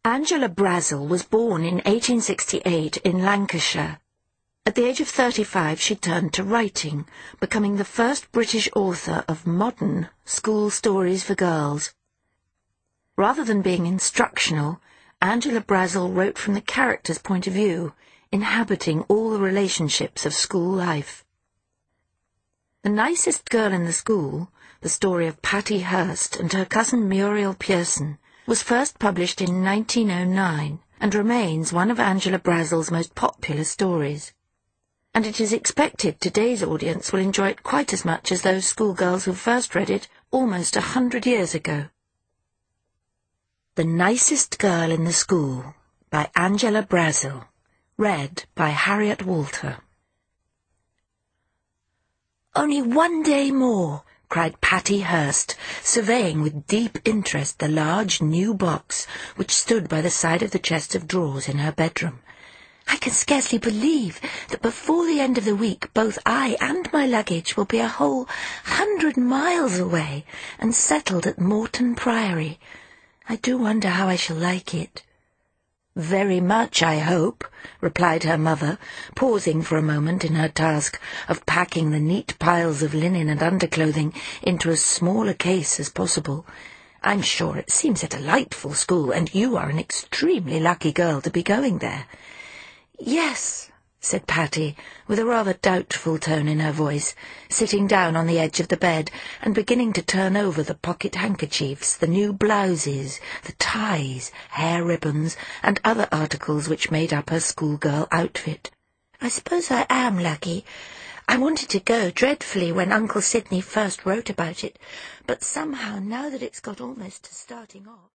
Angela Brazel was born in 1868 in Lancashire. At the age of 35 she turned to writing, becoming the first British author of modern school stories for girls. Rather than being instructional, Angela Brazel wrote from the character's point of view, inhabiting all the relationships of school life. The Nicest Girl in the School, the story of Patty Hearst and her cousin Muriel Pearson, was first published in 1909 and remains one of Angela Brazel's most popular stories. And it is expected today's audience will enjoy it quite as much as those schoolgirls who first read it almost 100 years ago. The Nicest Girl in the School by Angela Brazel, read by Harriet Walter. "Only one day more," cried Patty Hearst, surveying with deep interest the large new box which stood by the side of the chest of drawers in her bedroom. "I can scarcely believe that before the end of the week both I and my luggage will be a whole 100 miles away and settled at Morton Priory. I do wonder how I shall like it." "Very much, I hope," replied her mother, pausing for a moment in her task of packing the neat piles of linen and underclothing into as small a case as possible. "I'm sure it seems a delightful school, and you are an extremely lucky girl to be going there." "Yes," said Patty, with a rather doubtful tone in her voice, sitting down on the edge of the bed and beginning to turn over the pocket handkerchiefs, the new blouses, the ties, hair ribbons, and other articles which made up her schoolgirl outfit. "I suppose I am lucky. I wanted to go dreadfully when Uncle Sidney first wrote about it, but somehow, now that it's got almost to starting off..."